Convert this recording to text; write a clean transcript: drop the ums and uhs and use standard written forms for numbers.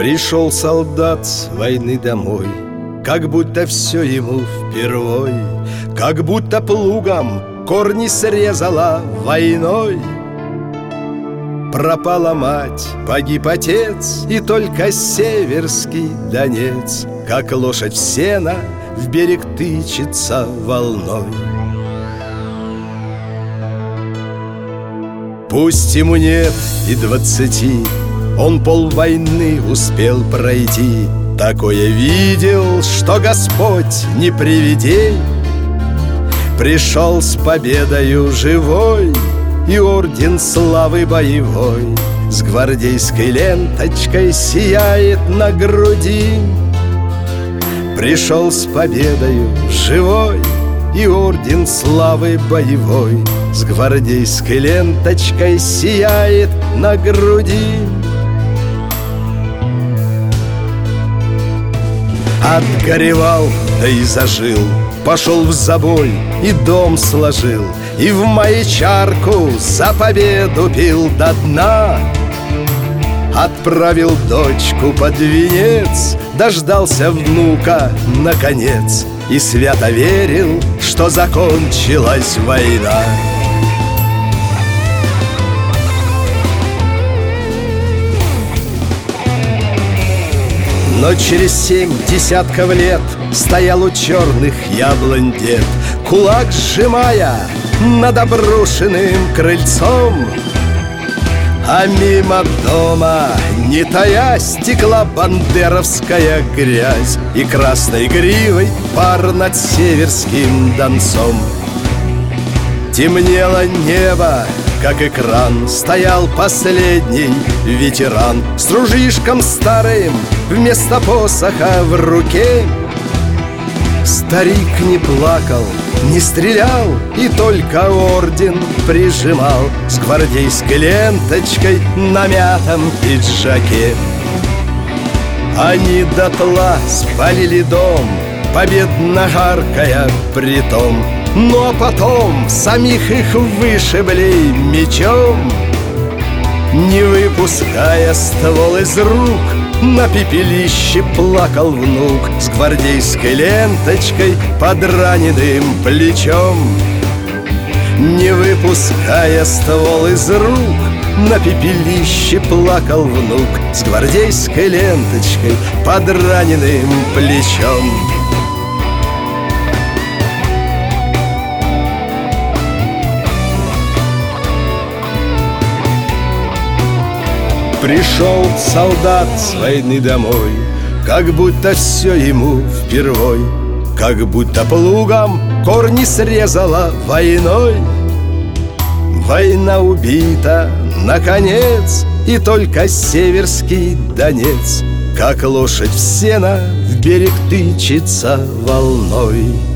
Пришел солдат с войны домой, как будто все ему впервой, как будто плугом корни срезала войной. Пропала мать, погиб отец, и только северский Донец, как лошадь в сено, в берег тычется волной. Пусть ему нет и 20, он полвойны успел пройти. Такое видел, что Господь не привидей. Пришел с победою живой и орден славы боевой с гвардейской ленточкой сияет на груди. Пришел с победою живой и орден славы боевой с гвардейской ленточкой сияет на груди. Отгоревал, да и зажил, пошел в забой и дом сложил, и в маячарку за победу пил до дна. Отправил дочку под венец, дождался внука наконец и свято верил, что закончилась война. Но через 7 десятков лет стоял у черных яблонь дед, кулак сжимая над обрушенным крыльцом. А мимо дома, не таясь, текла бандеровская грязь, и красной гривой пар над северским Донцом. Темнело небо, как экран, стоял последний ветеран с ружьишком старым вместо посоха в руке. Старик не плакал, не стрелял и только орден прижимал с гвардейской ленточкой на мятом пиджаке. Они дотла спалили дом, победно гаркая притом, ну а потом самих их вышибли мечом. Не выпуская ствол из рук, на пепелище плакал внук с гвардейской ленточкой под раненым плечом. Не выпуская ствол из рук, на пепелище плакал внук с гвардейской ленточкой под раненым плечом. Пришел солдат с войны домой, как будто все ему впервой, как будто плугом корни срезала войной. Война убита, наконец, и только северский Донец, как лошадь в сено, в берег тычется волной.